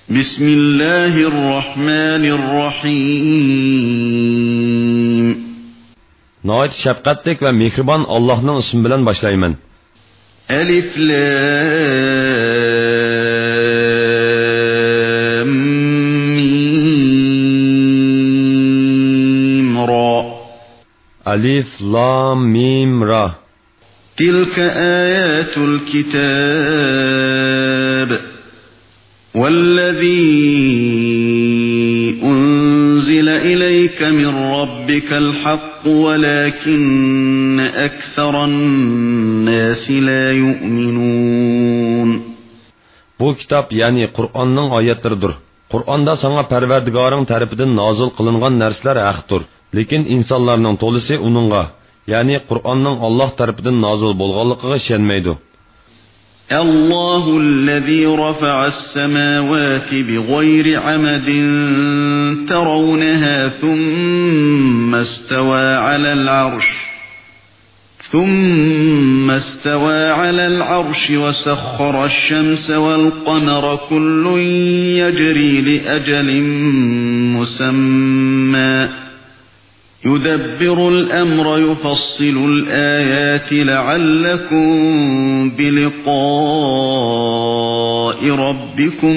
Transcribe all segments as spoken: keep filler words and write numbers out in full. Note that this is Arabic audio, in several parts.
بسم الله الرحمن الرحيم. نهايت şefqatlik ve mehriban Allah'ın ismi bilen başlayman. Elif Lam Mim Ra. Alif Lam Mim Ra. Tilka ayatul kitab. والذي أنزل إليك من ربك الحق ولكن أكثر الناس لا يؤمنون. Bu kitap yani Kur'an'ın ayetleridir. Kur'an'da sana Perverdigarın tarafından nazil kılıngan nersler haktır. Lekin insanların tolisi onunla, yani Kur'an'ın Allah tarafından nazil bolğanlığına işenmeydi. الله الذي رفع السماوات بغير عمد ترونها ثم استوى على العرش ثم استوى على العرش وسخر الشمس والقمر كل يجري لأجل مسمى يدبر الأمر يفصل الآيات لعلكم بلقاء ربكم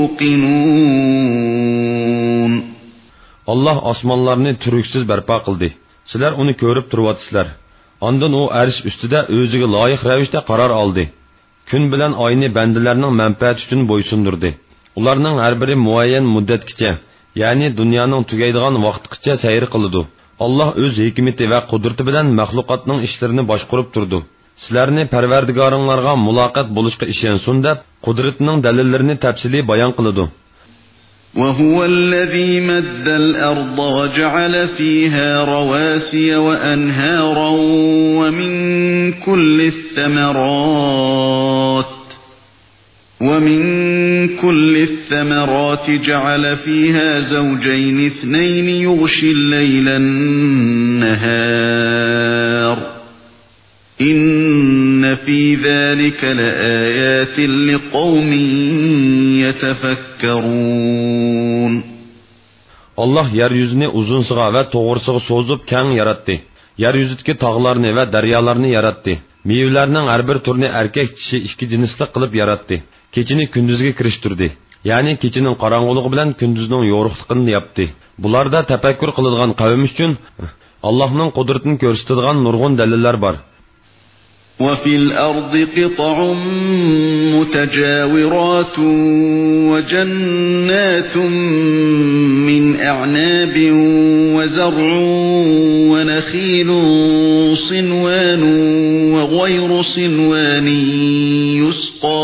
توقنون. Allah osmonlarni turuksiz barpo qildi. Sizlar uni ko'rib turibsizlar. Ondan u arsh ustida o'ziga loyiq ravishda qaror oldi. Kun bilan oyni bandalarning manfaati uchun bo'ysundirdi. Ularning har biri muayyan muddatgacha, ya'ni dunyoning tugaydigan vaqtgacha sayr qiladi. Allah öz hikmeti ve kudreti bilen mahlukatның işlerini başkurup durdu. Sizlerni Perverdigarınlarga mulaqat buluşqa işensun deb, kudretinin delillerini tepsili bayan kılıdı. وَهُوَ الَّذِي مَدَّ الْأَرْضَ وَجَعَلَ فِيهَا رَوَاسِيَ وَأَنْهَارًا وَمِنْ كُلِّ الثَّمَرَاتِ وَمِنْ كُلِّ الثَّمَرَاتِ جَعَلَ فِيهَا زَوْجَيْنِ اثْنَيْنِ يُغْشِي اللَّيْلَ النَّهَارَ إِنَّ فِي ذَلِكَ لَآيَاتٍ لِقَوْمٍ يَتَفَكَّرُونَ. Allah yeryüzünü uzunsığa ve doğrusığa sozup keng yarattı. Yeryüzüdeki tağlarını ve deryalarını yarattı. Meyvelerinin her bir türünü erkek dişi iki cinsli kılıp yarattı. Keçini gündüzge kiriştirdi. Yani keçinin qarangılığı bilen gündüzünün yoruqluğunu yaptı. Bularda tefekkür kılıngan kavim üçün Allah'ın kudretini gösterdiğin nurgun deliller var. وَفِي الْأَرْضِ قِطَعٌ مُتَجَاوِرَاتٌ وَجَنَّاتٌ مِّنْ أَعْنَابٍ وَزَرْعٌ وَنَخِيلٌ صِنْوَانٌ وَغَيْرُ صِنْوَانٍ يُسْقَى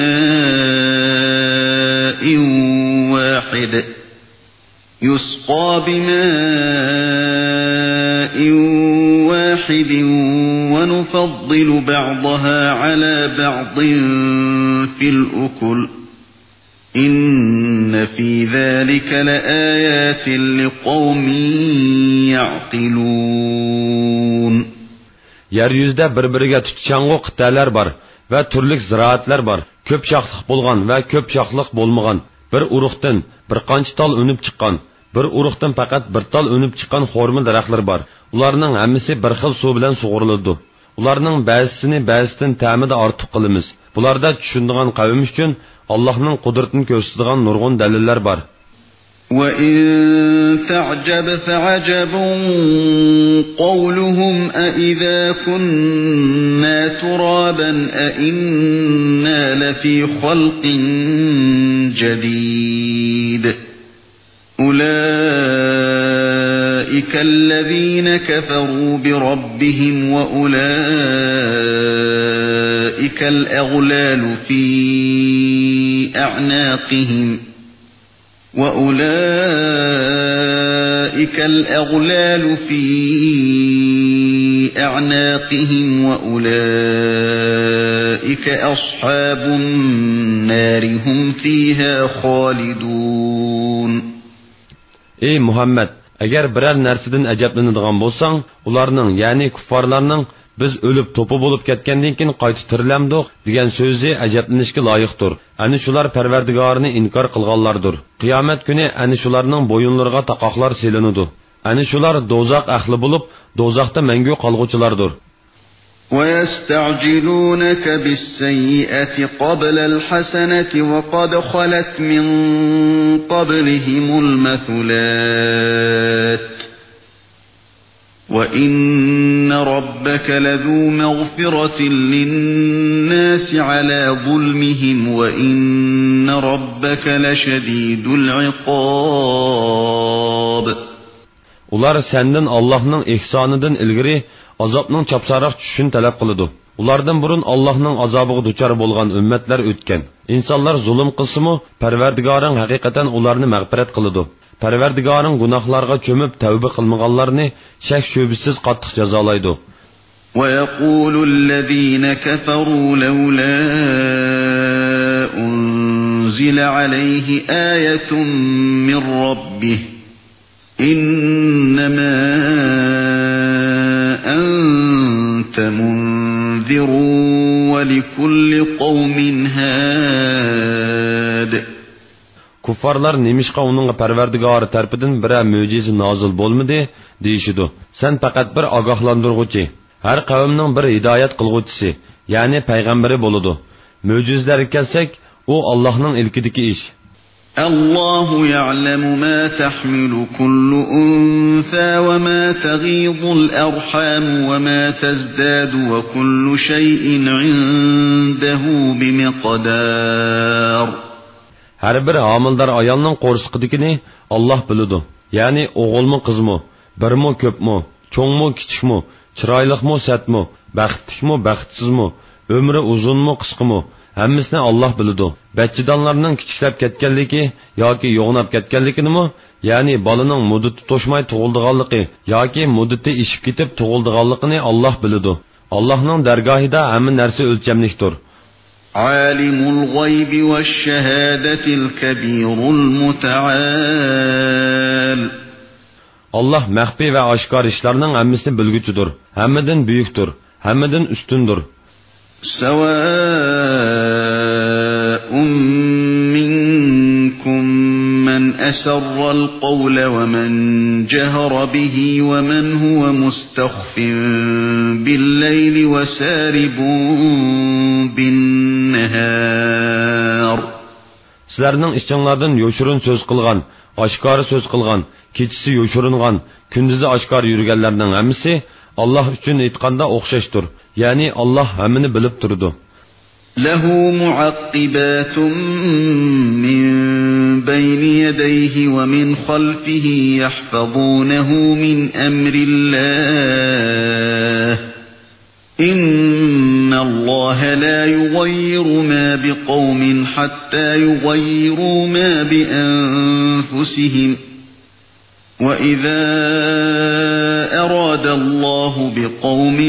بِمَاءٍ وَاحِدٍ يُسْقَى بِمَاءٍ واحد ونفضل بعضها على بعض في الأكل إن في ذلك لآيات لقوم يعقلون. Yeryüzde birbiriga tutuşanğı qit'alar var ve türlük ziraatlar var. Köp şaxlıq bolğan ve köp şaxlıq bolmagan. Bir uruqdan bir qancha tal önüp chiqqan, bir uruqdan faqat bir tal önüp chiqqan xorma daraxtlar var. Ularning hammasi bir xil suv bilan sug'uriladi. Ularning ba'zisini ba'zisidan ta'mida ortiq qilamiz. Bularda tushunadigan qavm uchun Allohning qudratini ko'rsatadigan nurg'un dalillar bor. وَإِن تَعْجَبْ فَعَجَبٌ قَوْلُهُمْ أَإِذَا كُنَّا تُرَابًا أَإِنَّا لَفِي خَلْقٍ جَدِيدٍ أُولَئِكَ الَّذِينَ كَفَرُوا بِرَبِّهِمْ وَأُولَئِكَ الْأَغْلَالُ فِي أَعْنَاقِهِمْ وَأُولَئِكَ الْأَغْلَالُ فِي أَعْنَاقِهِمْ وَأُولَئِكَ أَصْحَابُ النَّارِ هُمْ فِيهَا خَالِدُونَ. Ey Muhammed, agar biror narsadan ajablanadigan bo'lsang, ularning, ya'ni kuffarlarning biz o'lib to'pi bo'lib ketgandan keyin qayta tirilamdiq degan so'zi ajablanishga loyiqdir. Ani shular Parvardigorini inkor qilganlardir. Qiyomat kuni ani shularning bo'yinlariga taqoqlar selinadi. Ani shular dozoq ahli bo'lib, dozoqda mangu qolg'uchilardir. وَيَسْتَعْجِلُونَكَ بِالسَّيِّئَةِ قَبْلَ الْحَسَنَةِ وَقَدْ خَلَتْ مِنْ قَبْلِهِمُ الْمَثُلَاتُ وَإِنَّ رَبَّكَ لَذُو مَغْفِرَةٍ لِلنَّاسِ عَلَى ظُلْمِهِمْ وَإِنَّ رَبَّكَ لَشَدِيدُ الْعِقَابِ. Ular senden Allah'ның ihsanıdan ilgiri azabның çapsaraq düşüşünü talep qılıdı. Ulardan burun Allah'ның azabıga duçar bolgan ümmetler ötken. İnsanlar zulüm qılsımı, Parvardigarın haqiqatan ularını mağfiret qılıdı. Parvardigarın günahlarga çömüp tövbe qılmağanlarını şək şöbisiz qattiq jazalaydı. وَيَقُولُ الَّذِينَ كَفَرُوا لَوْلَا أُنْزِلَ عَلَيْهِ آيَةٌ مِّنْ رَبِّهِ إِنَّمَا أَنْتَ مُنْذِرٌ وَلِكُلِّ قَوْمٍ هَادٍ. Kuffarlar nemişqa onun Parvardigori tarpidan bir möjize nazil bo'lmadi deyişidi. Sen faqat bir ogohlantiruvchi, har qavmning bir hidoyat qilguvchisi, ya'ni payg'ambari bo'ladi. Möjizelar kelsak, u Allohning ilkidagi ish. الله يعلم ما تحمل كل أنثى وما تغيض الأرحام وما تزداد وكل شيء عنده بمقدار. Her bir hamildar ayolning qo'rsqidikini Alloh biladi. Ya'ni o'g'ilmi qizmi, birmi ko'pmi, cho'ngmi kichikmi, chiroyliqmi satmi, baxtlikmi baxtsizmi, umri uzunmi qisqami, hammasini Alloh biladi. Bachidonlarning kichiklab ketganligi yoki yo'g'nab ketganligini, ya'ni bolaning muddati to'shmay tug'ildiganligi yoki muddati ishib ketib tug'ildiganligini Alloh biladi. Allohning dargohida hamma narsa o'lchamlikdir. Alimul g'aybi vash shahadatil kabirul mutaal. Allah maxfiy va oshkor ishlarning hammasini bilguchidir. Hammadan buyukdir, hammadan ustundir. سواء منكم من أسر القول ومن جهر به ومن هو مستخف بالليل وسارب بالنهار. Sizlarning ishinglardan yo'shirin so'z qilgan, oshkor so'z qilgan, kechisi yo'shiringan, kunduzi oshkor yurganlarning hammasi Allah uchun aytganda o'xshashdir. Yani Allah hammini bilib turdi. Lahu muaqqibatun min bayni yadayhi wa min khalfihi yahfazunahu min amrillah. Inna Allah la yughayyiru ma biqawmin hatta yughayyiru ma bi anfusihim. وَإِذَا أَرَادَ اللَّهُ بِقَوْمٍ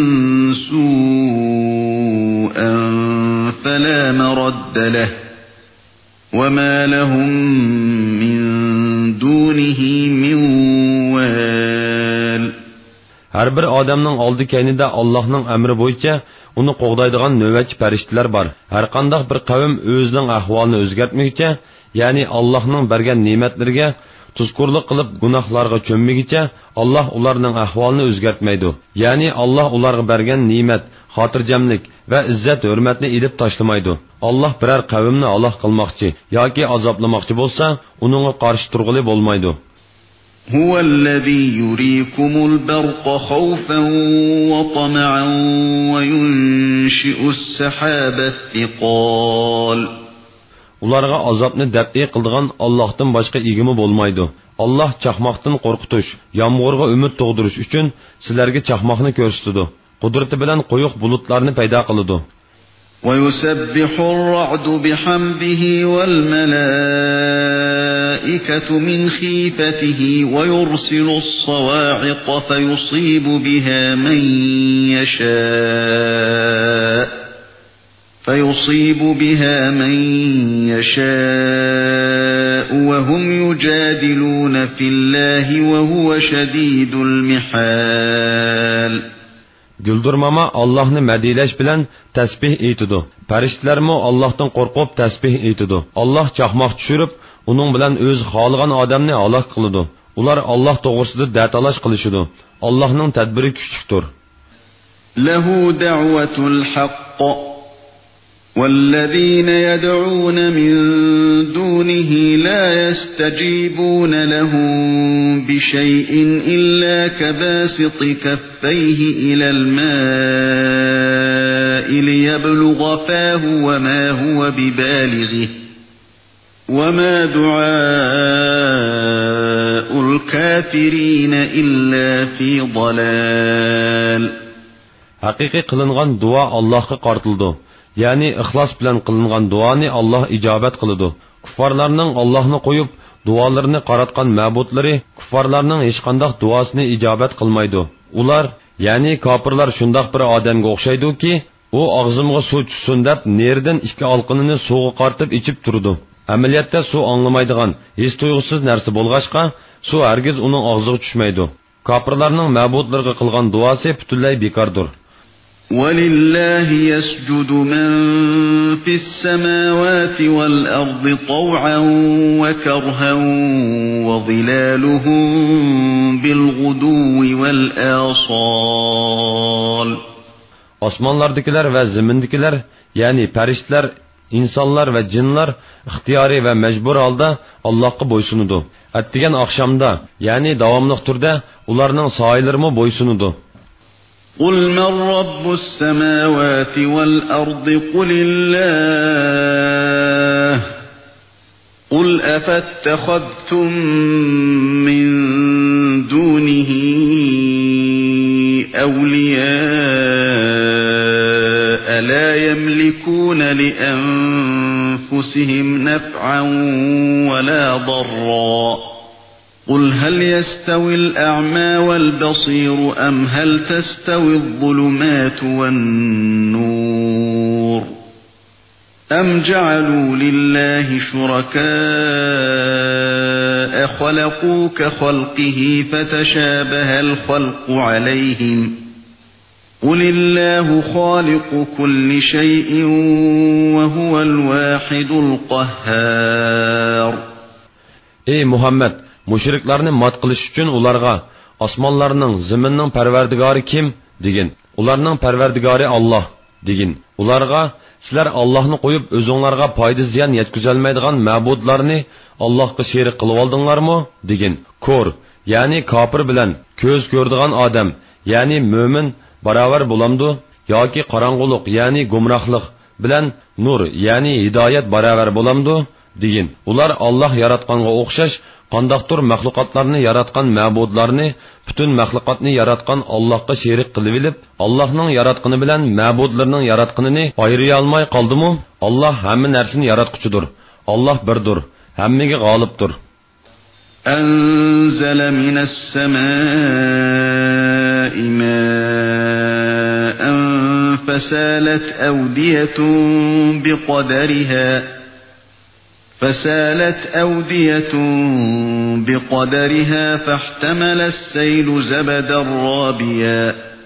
سُوءًا فَلَا مَرَدَّ لَهُ وَمَا لَهُم مِّن دُونِهِ مِن وَالٍ. Her bir adamның aldı keynida Allah'ның əmri boyunca onu qoğdaydigan növbətçi pəriştilər var. Her qandaq bir qavm özünün ahvalını özgərtməkçə, yani Allah'ның bergen nimetlerine tuzkurluq qilib gunohlarga cho'mmigicha Allah ularning ahvolini o'zgartmaydi. Ya'ni Allah ularga bergan ne'mat, xotirjamlik va izzat hurmatni ilib tashlamaydi. Allah biror qavmni aloq qilmoqchi yoki azoblamoqchi bo'lsa, uningga qarshi turg'ili bo'lmaydi. Huvallazi yurikumul barqa khawfan wa tama'an wa yunshi'us sahaba thiqal. Ularga azobni dab'i qildigan Allohdan boshqa egimi bo'lmaydi. Allah chaqmoqdan qo'rqitish, yomg'irga umid tug'dirish uchun sizlarga chaqmoqni ko'rsatdi. Qudrati bilan qo'yiq bulutlarni paydo qiladi. Wa yusabbihu ar-ra'du bihamdihi wal malaa'ikatu min khifatihi wa yursilu as-sawa'iqa fayusibu biha man yasha' فيصيب بها من يشاء وهم يجادلون في الله وهو شديد المحال. Güldürmama Allah'ını mədiyləş bilən təsbih eytidu. Pəriştlərmi Allah'tan qorqub təsbih eytidu. Allah çaqmaq düşürüb, onun bilən öz xalığan adamni halak qılıdı. Ular Allah doğrusida dətalaş qılışıdı. Allah'ның tədbiri küçüktür. Ləhu də'vətul haqq. والذين يدعون من دونه لا يستجيبون لهم بشيء إلا كباسط كفيه إلى الماء ليبلغ فاه وما هو ببالغه وما دعاء الكافرين إلا في ضلال. Haqiqiy qilingan dua Allah'a qartıldı. Yani ixlos bilan qilingan duoni Allah ijobat qiladi. Kuffarlarning Allohni qo'yib duolarini qaratgan ma'budlari kuffarlarning hech qanday duosini ijobat qilmaydi. Ular, ya'ni kofirlar shundoq bir odamga o'xshaydi-ki, u og'zimga suv tushsin deb nerdan ikki olqinini suvga qartib ichib turdi. Amaliyotda suv anglamaydigan, his tuyg'usiz narsa bo'lg'achqa, suv hargiz uning og'ziga tushmaydi. Kofirlarning ma'budlarga qilgan duosi butunlay bekordir. وَلِلَّهِ يَسْجُدُ مَن فِي السَّمَاوَاتِ وَالْأَرْضِ طَوْعًا وَكَرْهًا وَظِلَالُهُم بِالْغُدُوِّ وَالْآصَالِ. Osmanlardakilar va zamindakilar, ya'ni farishtalar, insonlar va jinlar ixtiyoriy va majbur holda Allohga bo'ysunadi. Atdigan oqshomda, ya'ni davomli turda ularning soyillarimi bo'ysunadi. قُلْ مَنْ رَبُّ السَّمَاوَاتِ وَالْأَرْضِ قُلِ اللَّهُ قُلْ أَفَاتَّخَذْتُمْ مِنْ دُونِهِ أَوْلِيَاءَ لَا يَمْلِكُونَ لِأَنفُسِهِمْ نَفْعًا وَلَا ضَرًّا قُلْ هَلْ يَسْتَوِي الْأَعْمَى وَالْبَصِيرُ أَمْ هَلْ تَسْتَوِي الظُّلُمَاتُ وَالنُّورُ أَمْ جَعَلُوا لِلَّهِ شُرَكَاءَ خَلَقُوا كَخَلْقِهِ فَتَشَابَهَ الْخَلْقُ عَلَيْهِمْ قُلِ اللَّهُ خَالِقُ كُلِّ شَيْءٍ وَهُوَ الْوَاحِدُ الْقَهَّارُ. Ey Muhammed! Müşriklarni mat qilish uchun ularga osmonlarning, zaminning parvardigori kim degin. Ularning parvardigori Alloh degin. Ularga sizlar Allohni qo'yib o'zingizlarga foyda ziyon yetkazolmaydigan ma'budlarni Allohga sherik qilib oldinglarmi degin. Ko'r, ya'ni kofir bilan ko'z ko'rdigan odam, ya'ni mo'min barobar bo'lamdi yoki qorong'ulik, ya'ni gumrohlik bilan nur, ya'ni hidoyat barobar bo'lamdi degin. Ular Alloh yaratganga o'xshash qandaqdir maxluqotlarni yaratgan ma'budlarni butun maxluqotni yaratgan Allohga sherik qilib olib, Allohning yaratqini bilan ma'budlarning yaratqinini ayriya olmay qoldimi? Alloh hamma narsani yaratquchidir. Alloh birdir, hammaga g'olibdir. Anzala minas samaa'i ma'an fasalat awdiyatun biqadariha فسالت أودية بقدرها فاحتمل السيل زبدا رابيا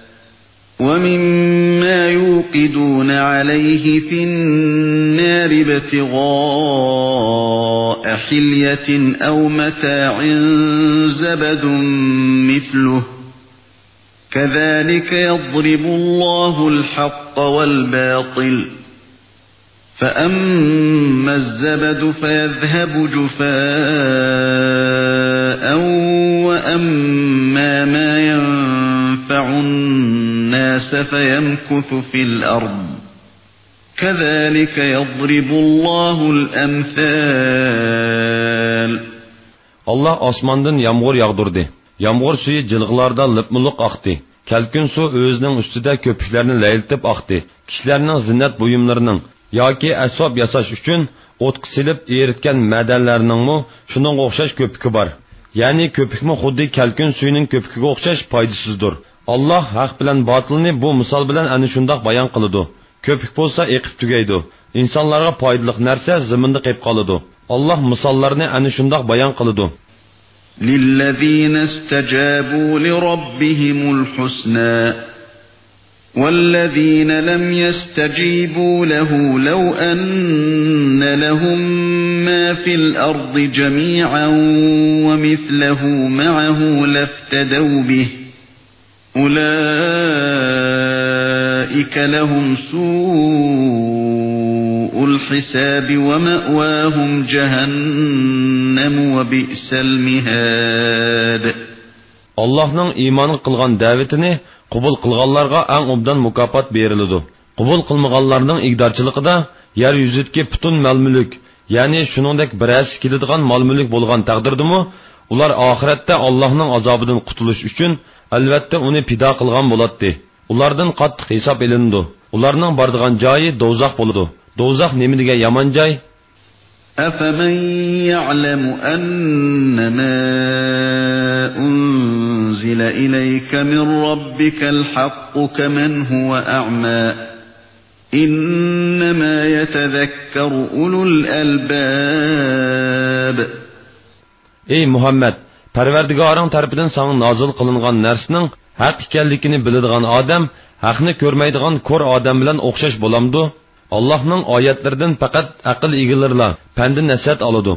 ومما يوقدون عليه في النار ابتغاء حلية أو متاع زبد مثله كذلك يضرب الله الحق والباطل فَأَمَّا الزَّبَدُ فَيَذْهَبُ جُفَاءً وَأَمَّا مَا يَنفَعُ النَّاسَ فَيَمْكُثُ فِي الْأَرْضِ كَذَلِكَ يَضْرِبُ اللَّهُ الْأَمْثَالَ. Allah osmondan yağmur yağdırdı. Yağmur suyu jilg'larda lipmiliq aqdi. Kalkun su o'zining ustida ko'piklarni layltib aqdi. Kishilarning zinnat buyumlarining yoki asob yasash uchun o'tqa silib eritgan madanlarningmi shuning o'xshash ko'piki bor. Ya'ni ko'pikmi xuddi kalkun suyining ko'pikiga o'xshash foydasizdir. Alloh haq bilan botilni bu misol bilan ana shundoq bayon qiladi. Ko'pik bo'lsa eqib tugaydi. Insonlarga foydali narsa zaminda qolib qoladi. Alloh misollarni ana shundoq bayon qiladi. لِلَّذِينَ اسْتَجَابُوا لِرَبِّهِمُ الْحُسْنَى والذين لم يستجيبوا له لو أن لهم ما في الأرض جميعا ومثله معه لافتدوا به أولئك لهم سوء الحساب ومأواهم جهنم وبئس المهاد. Allah'ның imanı qılğan dəvətini qubul qılğanlarga ən obdan mukafat berilidi. Qubul qılmağanlarning igdorchiligida yer yuzidagi butun mal-mulk, ya'ni shuningdek birasi keladigan mal-mulk bo'lgan taqdirdimi, ular oxiratda Allohning azobidan qutulish uchun albatta uni pido qilgan bo'ladi. Ulardan qattiq hisob elindi. Ularning boradigan joyi do'zax bo'ladi. Do'zax nima degan yomon joy? أفمن يعلم أنما أنزل إليك من ربك الحق كمن هو أعمى إنما يتذكر أولو الألباب. Ey Muhammed, Parvardigoring tarafidan sana nozil qilingan narsaning haq ekanligini biladigan odam haqni ko'rmaydigan ko'r odam bilan o'xshash bo'lamdi. Allah'ның ayetlerinden fakat akıl ilgilirler, pendi nasihat alıdı.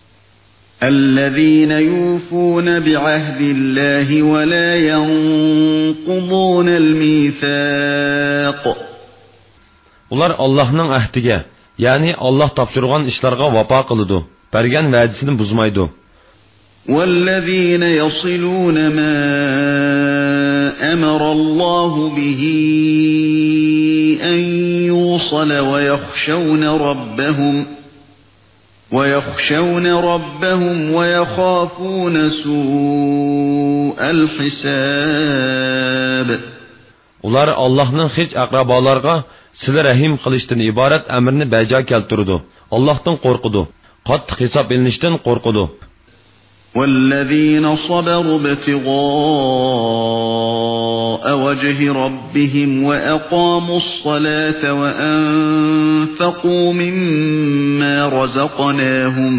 الذين يوفون بعهد الله ولا ينقضون الميثاق. Ular Allah'ның ahdiga, yani Allah tapşırgan işlerge vapa kılıdı, bergen vədisini buzmaydı. والذين يصلون ما أمر الله به أن يوصل ويخشون ربهم ويخشون ربهم ويخافون سوء الحساب. Ular Allah'ның hiç akrabalarga sile rahim kılıştın ibaret emrini beca keltirdi. Allah'tan korkudu. Qattiq hesap elinishdan korkudu. والذين صبروا ابتغاء وجه ربهم وأقاموا الصلاة وأنفقوا مما رزقناهم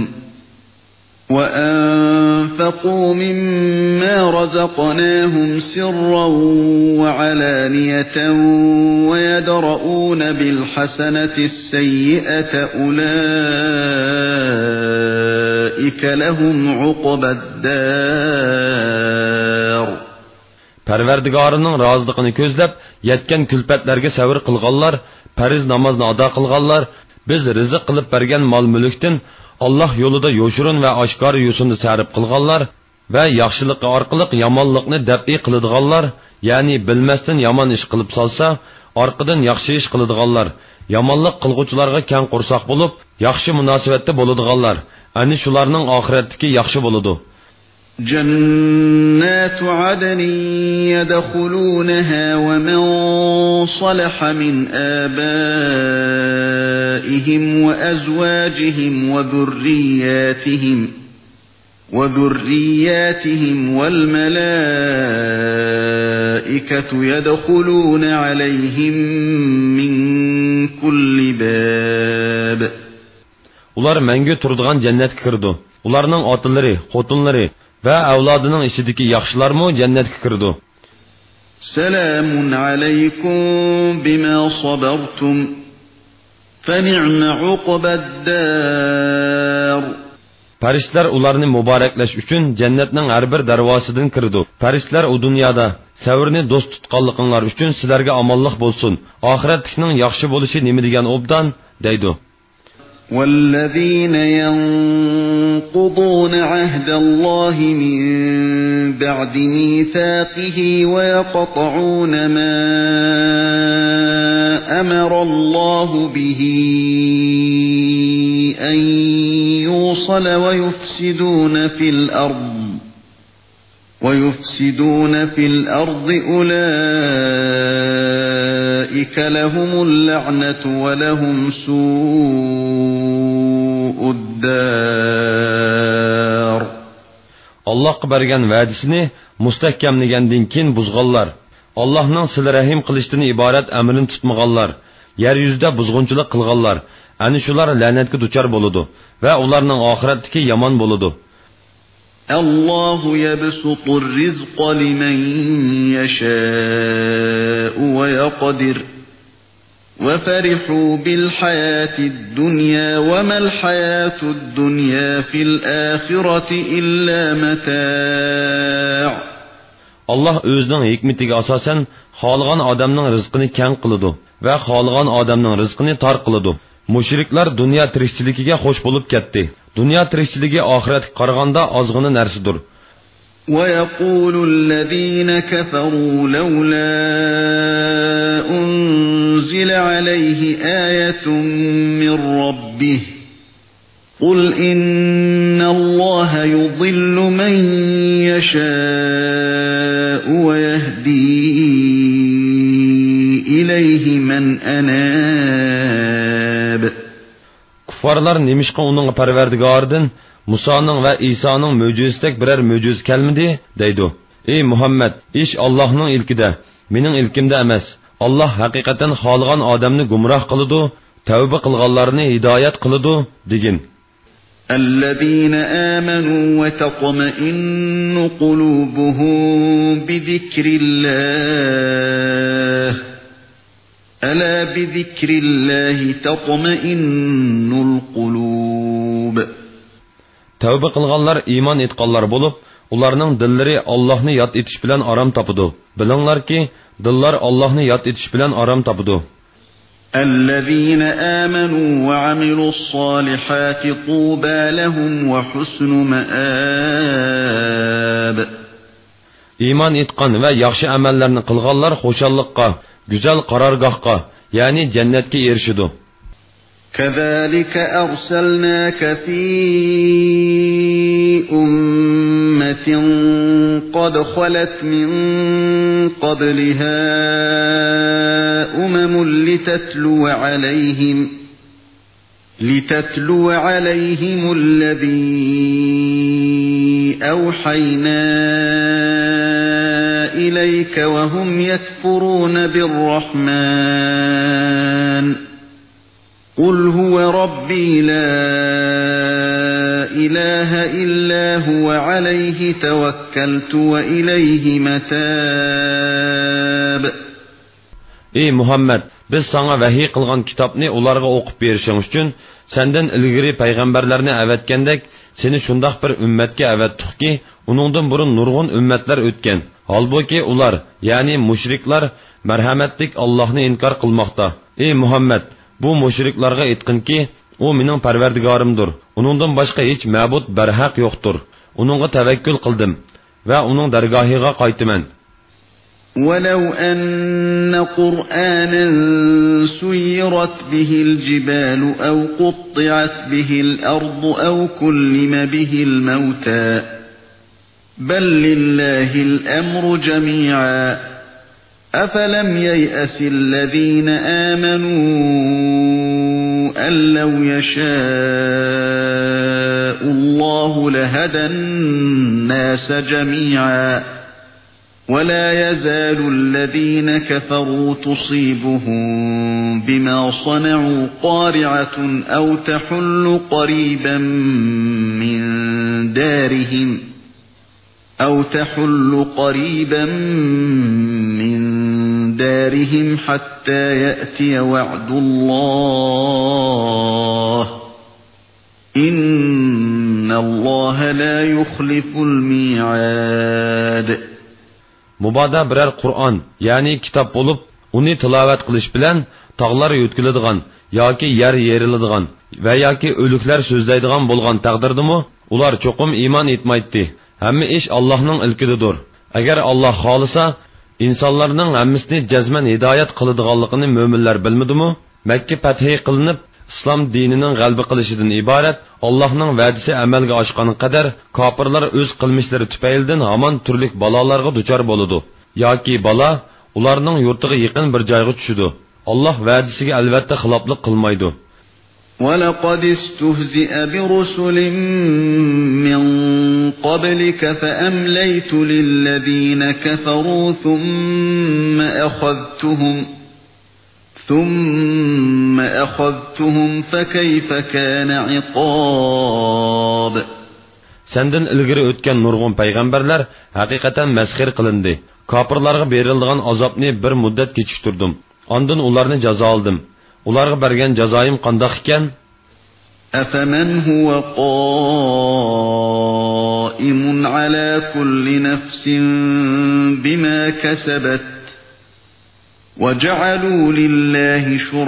وأنفقوا مما رزقناهم سرا وعلانية ويدرؤون بالحسنة السيئة أولئك لهم عقبى الدار. Parvardigorining roziliqini ko'zlab yetgan kulfatlarga sabr qilganlar, fariz namozni ado qilganlar, biz rizq qilib bergan mol-mulkdan Allah yo'lida yo'shirin va oshkor yo'sinni sarf qilganlar va yaxshilik orqali yomonlikni dab'i qiladiganlar, ya'ni bilmasdan yomon ish qilib solsa, orqadan yaxshi ish qiladiganlar, yomonlik qilguvchilarga keng qursoq bo'lib, yaxshi munosabatda bo'ladiganlar, ana shularning oxiratdagi yaxshi bo'ladi. جنات عدن يدخلونها ومن صلح من آبائهم وأزواجهم وذرياتهم وذرياتهم والملائكة يدخلون عليهم من كل باب. Ular menge turadigan jannatga kirdi. Ularning otilari, xotinlari ve avlodының ishidagi yaxshilarmi jannatga kirdi. Selamun alaykum bima sabartum fa ni'ma uqbaddar. Farishtalar ularni muboraklash uchun jannatning har bir darvosidan kirdi. Farishtalar u dunyoda savrni do'st tutganliginglar uchun sizlarga omonlik bo'lsin. Oxiratlikning yaxshi bo'lishi nima degan obdan deydi. والذين ينقضون عهد الله من بعد ميثاقه ويقطعون ما أمر الله به أن يوصل ويفسدون في الأرض ويفسدون في الأرض أولئك لهم اللعنة ولهم سوء الدار. Allah'a bergen vədisini müstəhkəmləyəndən kin buzğanlar, Allah'ның silə rəhim qilishdən ibaret əmrini tutmağanlar, yeryüzüdə buzğunçuluq qılğanlar, ani şular lənətə duçar boludu və onlarning oxiratdagi yomon boludu. الله يبسط الرزق لمن يشاء ويقدر وفرحوا بالحياة الدنيا وما الحياة الدنيا في الآخرة إلا متاع. Allah özünün hikmetiga asosan xolgan odamning rizqini keng qiladi va xolgan odamning rizqini tor qiladi. Mushriklar dunyo tirikchiligiga xo'sh bo'lib ketdi. Dunyo tirikchiligi oxiratga qaraganda ozg'ina narsadir. وَيَقُولُ الَّذِينَ كَفَرُوا لَوْلَا أُنْزِلَ عَلَيْهِ آيَةٌ مِّن رَّبِّهِ قُلْ إِنَّ اللَّهَ يُضِلُّ مَن يَشَاءُ وَيَهْدِي إِلَيْهِ مَنْ أَنَابَ. Kuffarlar nimishqa uning parvardigoridan Musoning va Isoning mo'jizasidek biror mo'jiz kelmadi deydi. Ey Muhammad, ish Allohning ilkida, mening ilkimda emas. Alloh haqiqatan xolgan odamni gumroh qiladi, tavba qilganlarni hidoyat qiladi degin. الذين آمنوا وتطمئن قلوبهم بذكر الله ألا بذكر الله تطمئن القلوب. Tavba qilganlar iymon etganlar bo'lib, ularning dillari Allohni yod etish bilan orom topadi. Bilinglarki, dillar Allohni yod etish bilan orom topadi. الذين آمنوا وعملوا الصالحات طوبى لهم وحسن مآب. Iymon etgan va yaxshi amallarni qilganlar xo'shalliqqa, go'zal qarorgohga, ya'ni jannatga erishadi. كذلك أرسلناك في أمة قد خلت من قبلها أمم لتتلو عليهم لتتلو عليهم الذي أوحينا إليك وهم يكفرون بالرحمن قل هو ربي لا إله إلا هو عليه توكلت وإليه متاب. Ey Muhammed, biz sana vahiy qilgan kitobni ularga o'qib berishing uchun sendan ilgari payg'ambarlarni avatgandek seni shundoq bir ummatga avatdikki, uningdan burun nurg'un ummatlar o'tgan. Holbuki ular, ya'ni mushriklar marhamatlik Allohni inkor qilmoqda. Ey Muhammed, bu mushriklarga aytqinki, u mening parvardigorimdir. Uningdan boshqa hech ma'bud barhaq yo'qdir. Uningga tavakkul qildim va uning dargohiga qaytaman. ولو أن قرآنا سيرت به الجبال أو قطعت به الأرض أو كلم به الموتى بل لله الأمر جميعا أفلم ييأس الذين آمنوا أن لو يشاء الله لهدى الناس جميعا ولا يزال الذين كفروا تصيبهم بما صنعوا قارعة أو تحل قريبا من دارهم أو تحل قريبا من دارهم حتى يأتي وعد الله إن الله لا يخلف الميعاد. Mubada birer Qur'on, ya'ni kitob bo'lib, uni tilovat qilish bilan tog'lar yo'tkiladigan yoki yer yeriladigan va yoki o'liklar so'zlaydigan bo'lgan taqdirdimi, ular cho'qim iymon etmaydi. Hamma ish Allohning ilkididir. Agar Alloh xolisa, insonlarning hammasini jazman hidoyat qiladiganligini mo'minlar bilmadimi? Makka fathi qilinib, islom dinining g'alaba qilishidan iborat Allohning va'dasi amalga oshgani qadar kofirlar o'z qilmishlari tufaylidan hamon turli balolarga duchor bo'ladi. Yoki balo ularning yurtiga yaqin bir joyga tushadi. Alloh va'dasiga albatta xiloflik qilmaydi. وَلَقَدِ اسْتُهْزِئَ بِرُسُلٍ مِّن قَبْلِكَ فَأَمْلَيْتُ لِلَّذِينَ كَفَرُوا ثُمَّ أَخَذْتُهُمْ ثُمَّ أَخَذْتُهُمْ فَكَيْفَ كَانَ عِقَابِ. Senden ilgiri o'tgan nurg'un payg'ambarlar haqiqatan masxir qilindi. Kofirlarga berilgan azobni bir muddat kechiktirdim. Ondan ularni jazo oldim. Ularga bergan jazoim qandoq ekan? أفمن هو قائم على كل نفس بما كسبت وجعلوا لله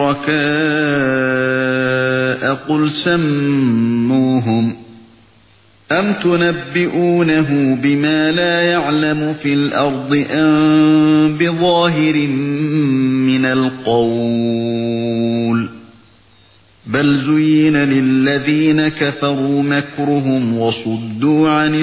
شركاء قل سموهم أم تنبئونه بما لا يعلم في الأرض أم بظاهر من القول بل زين للذين كفروا مكرهم وصدوا عن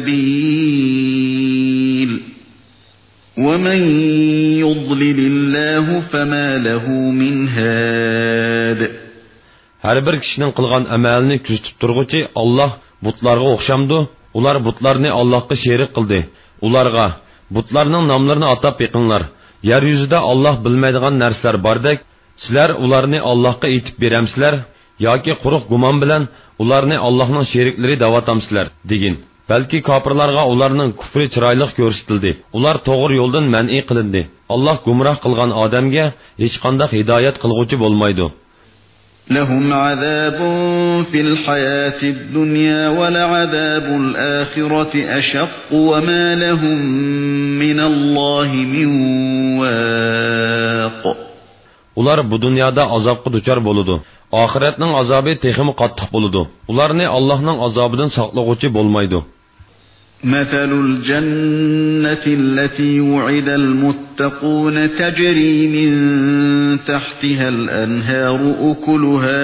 السبيل ومن يضلل الله فما له من هاد. Her bir kişinin kılgan amelini küstüp turguçi Allah butlarga o'xshamdi. Ular butlarni Allohga sherik qildi. Ularga butlarning nomlarini atab yiqinglar. Yer yuzida Alloh bilmaydigan narsalar bordek, sizlar ularni Allohga aytib beramsizlar yoki quruq gumon bilan ularni Allohning sheriklari da'vatamsizlar degin. Balki kofirlarga ularning kufri chiroyli ko'rsatildi. Ular to'g'ri yo'ldan man'i qilindi. Alloh gumroh qilgan odamga hech qanday hidoyat qilguvchi bo'lmaydi. لهم عذاب في الحياة الدنيا ولعذاب الآخرة أشق وما لهم من الله من واق. Ular bu dünyada azapqa duchor bo'ladi. Oxiratning azobi texmi qattiq bo'ladi. Ularni Allohning azobidan saqlag'uvchi bo'lmaydi. مثل الجنة التي وعد المتقون تجري من تحتها الأنهار أكلها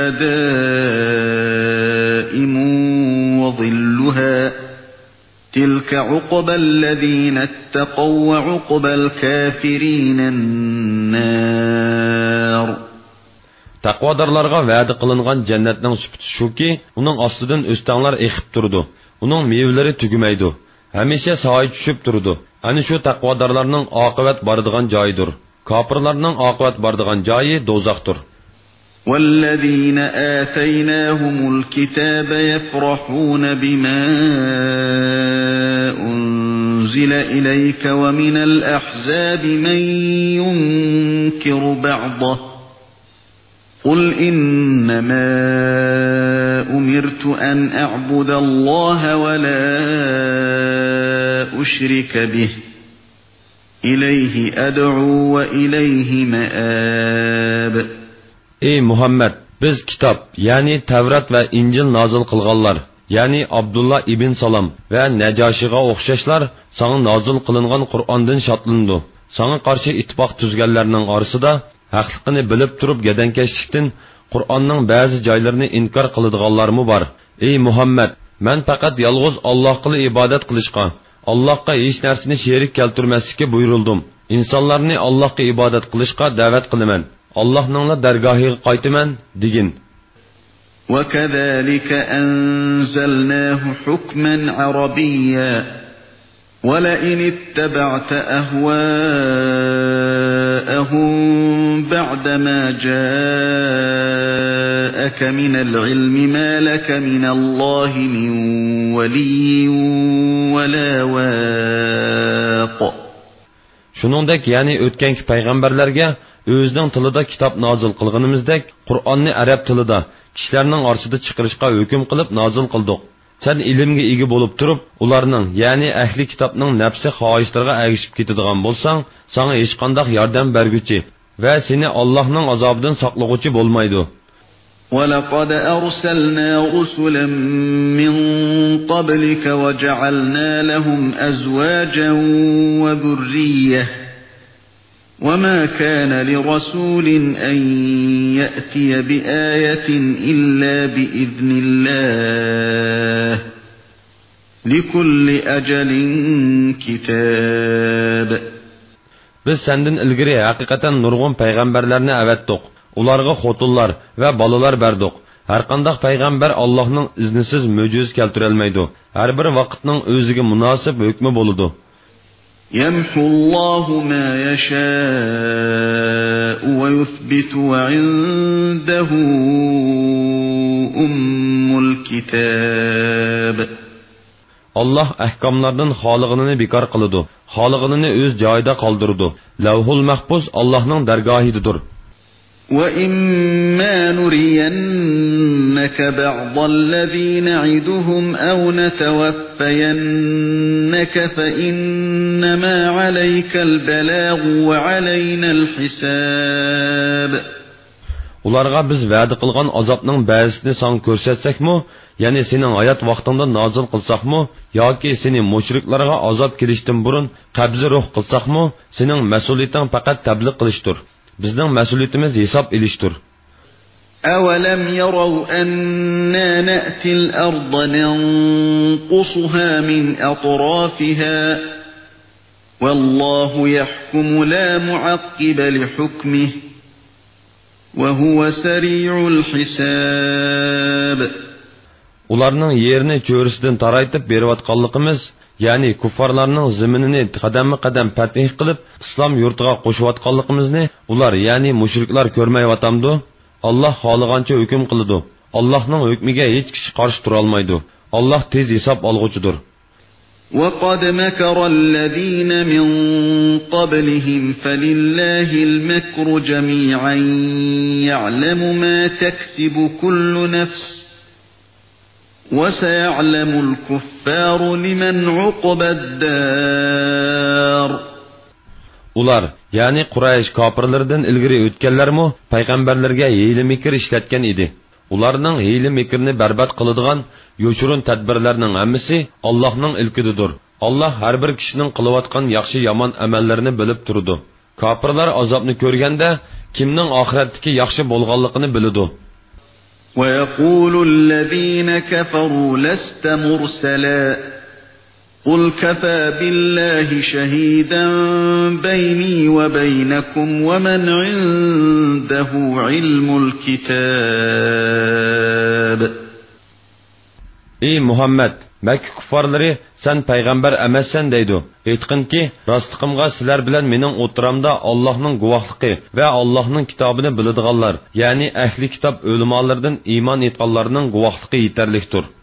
دائم وظلها تلك عقبى الذين اتقوا وعقبى الكافرين النار. Taqvodorlarga va'da qilingan jannatning sifati shuki, uning ostidan o'stanglar eqib turdi. Uning mevlari tugumaydi. Hamisha soy tushib turdi. Ani shu taqvodorlarning oqibat boradigan joyidir. Kofirlarning oqibat boradigan joyi do'zaxdir. والذين آتيناهم الكتاب يفرحون بما أنزل إليك ومن الأحزاب من ينكر بعضه قل إنما أمرت أن أعبد الله ولا أشرك به إليه أدعو وإليه مآب. Ey Muhammed, biz kitap, yani Tevrat ve İncil nazil kılganlar, yani Abdullah ibn Salam ve Necashiga o'xshashlar sana nazil qilingan Qur'ondan şatlandı. Sana qarshi ittifoq tuzganlarning orasida haqliqini bilib turib gadankashlikdan Qur'onning ba'zi joylarini inkor qiladiganlarmi bor. Ey Muhammed, men faqat yolg'iz Allohga ibodat qilishga, Allohga hech narsani sherik keltirmaslikka buyurildim. İnsanlarni Allohga ibodat qilishga da'vat qilaman. Allah'ның dargohiga qaytaman degin. وكذلك أنزلناه حكما عربيا ولئن اتبعت أهواءهم بعدما جاءك من العلم ما لك من الله من ولي ولا واق. Shuningdek, ya'ni o'tganki payg'ambarlarga o'zining tilida kitob nozil qilganimizdek, Qur'onni arab tilida kishilarning orasida chiqarishga hukm qilib nozil qildik. Sen ilmga ega bo'lib turib, ularning, ya'ni ahli kitobning nafsi xohishlariga ergishib ketadigan bo'lsang, sana hech qanday yordam berguchi va seni Allohning azobidan saqlag'uvchi bo'lmaydi. وَلَقَدْ أَرْسَلْنَا رُسُلًا مِّن قَبْلِكَ وَجَعَلْنَا لَهُمْ أَزْوَاجًا وَذُرِّيَّةً وَمَا كَانَ لِرَسُولٍ أَن يَأْتِيَ بِآيَةٍ إِلَّا بِإِذْنِ اللَّهِ لِكُلِّ أَجَلٍ كِتَابٌ. Biz senden ilgiri hakikaten nurgun peygamberlerini avattık. Ularga xotunlar ve balalar berdik. Her qandaq peygamber Allah'ның iznisiz möcüz keltirelmeydi. Her bir vaqtning özüge münasip hükmü boludu. يَمْحُ اللَّهُ مَا يَشَاءُ وَيُثْبِتُ وَعِندَهُ أُمُّ الْكِتَابِ. Allah ahkamlardan xoliqini bekor qiladi, xoliqini o'z joyida qoldiradi. Lavhul mahfuz Allohning dargohidadir. وَإِمَّا نُرِيَنَّكَ بَعْضَ الَّذِي نَعِدُهُمْ أَوْ نَتَوَفَّيَنَّكَ فَإِنَّمَا عَلَيْكَ الْبَلَاغُ وَعَلَيْنَا الْحِسَابُ. Ularga biz va'da qilgan azobning ba'zisini san ko'rsatsakmi, ya'ni sening hayot vaqtingda nozil qilsakmi, yoki seni mushriklarga azob kelishdan burun qabzi ruh qilsakmi, sening mas'uliyating faqat tabliq qilishdir. Bizning mas'uliyatimiz hisob ilishdir. أَوَلَمْ يَرَوْا أَنَّا نَأْتِي الْأَرْضَ نَنقُصُهَا مِنْ أَطْرَافِهَا وَاللَّهُ يَحْكُمُ لَا مُعَقِّبَ لِحُكْمِهِ وَهُوَ سَرِيعُ الْحِسَابِ. Ularning yerini cho'risidan taraytib berayotganligimiz, ya'ni kuffarlarning zaminini qadam-qadam fatih qilib, islom yurtiga qo'shayotganligimizni ular, ya'ni mushriklar ko'rmayotgandu. Alloh xohlagancha hukm qiladi. Allohning hukmiga hech kishi qarshi tura olmaydi. Alloh tez hisob olg'uchidir. وَقَدْ مَكَرَ الَّذِينَ مِنْ قَبْلِهِمْ فَلِلَّهِ الْمَكْرُ جَمِيعًا يَعْلَمُ مَا تَكْسِبُ كُلُّ نَفْسٍ وَسَيَعْلَمُ الْكُفَّارُ لِمَنْ عُقْبَى الدَّارِ. Ular, yani Quraysh kafirlardan ilgari o'tganlarmi payg'ambarlarga hiyla mikr ishlatgan edi. Ularning hiyla mikrini barbod qiladigan yo'shurun tadbirlarning hammasi Allohning ilkididir. Alloh har bir kishining qilayotgan yaxshi yomon amallarini bilib turadi. Kafirlar azobni ko'rganda kimning oxiratdagi yaxshi bo'lganligini biladi. وَيَقُولُ الَّذِينَ كَفَرُوا لَسْتَ مُرْسَلًا قُلْ كَفَى بِاللَّهِ شَهِيدًا بَيْنِي وَبَيْنَكُمْ وَمَنْ عِندَهُ عِلْمُ الْكِتَابِ. Ey Muhammed, Makka kuffarlari sen payg'ambar emassan deydi. Aytqinki, rostliqimga sizlar bilan mening o'tiramda Allohning guvohligi va Allohning kitobini biladiganlar, ya'ni ahli kitob o'limalaridan iymon etganlarning guvohligi yetarlikdir.